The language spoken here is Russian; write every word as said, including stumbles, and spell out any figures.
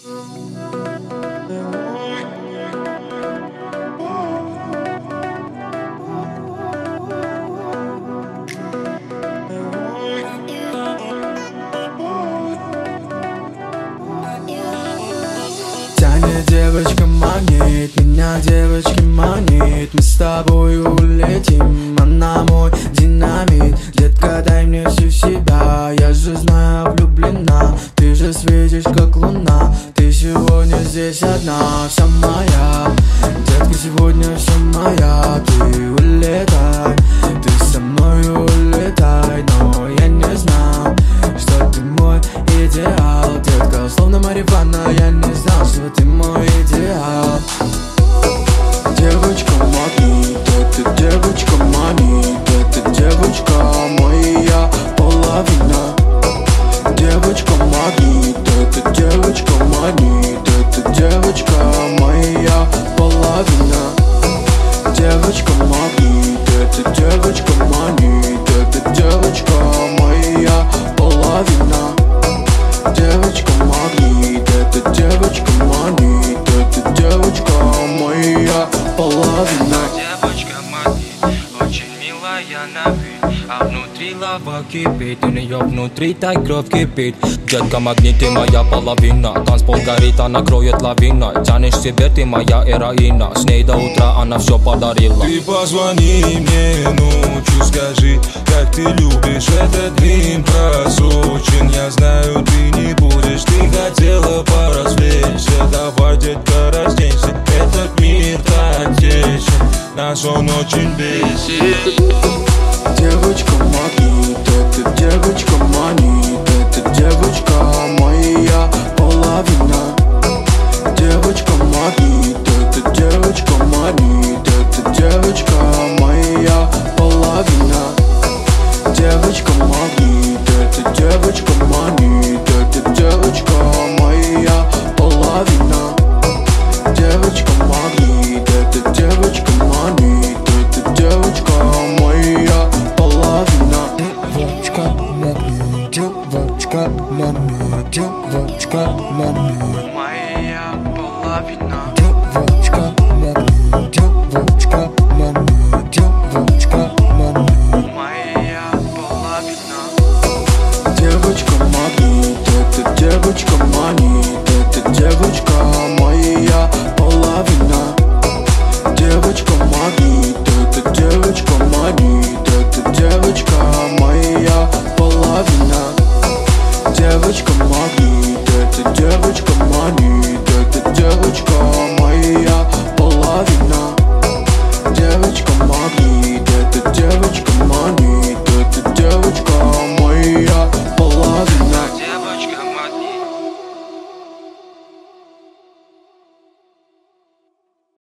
Тянет девочка магнит, меня девочки манит. Мы с тобой улетим, она мой динамит. Детка, дай мне всю себя, я же знаю, влюблена. Ты же светишь, как луна, ты сегодня здесь одна, вся моя. Детка, сегодня вся моя, ты улетай, ты со мной улетай. Но я не знал, что ты мой идеал. Детка, словно марихуана, я не знал, что ты мой идеал. Девочка магнит, это девочка манит, это девочка моя половина. Девочка магнит, это девочка манит, это девочка моя половина. Девочка магнит, это девочка манит, это девочка моя половина. Девочка магнит, это девочка манит, это девочка моя половина. Девочка магнит, очень милая на вид, а внутри лава кипит, у нее внутри так кровь кипит. Детка магнит, ты моя половина, танцпол горит, она кроет лавина. Тянешь себе, ты моя героина, с ней до утра она все подарила. Ты позвони мне ночью, скажи, как ты любишь этот дым просрочен. Я знаю, ты не будешь, ты хотела поразвлечься. Давай, детка, разденься, этот мир так тесен, нас он очень бесит. Девочка магнит, это девочка манит, это девочка моя половина. Девочка магнит, это девочка манит, это девочка моя половина. Девочка магнит, это девочка манит, это девочка моя половина. Девочка магнит, это девочка манит, это девочка моя половина. Девочка манит, девочка манит, девочка манит, Моя половина. девочка манит, девочка манит, девочка манит. Моя половина. Девочка магнит, это девочка манит, это девочка моя половина. Девочка магнит, это девочка манит, это девочка моя половина. Девочка магнит, это девочка манит, это девочка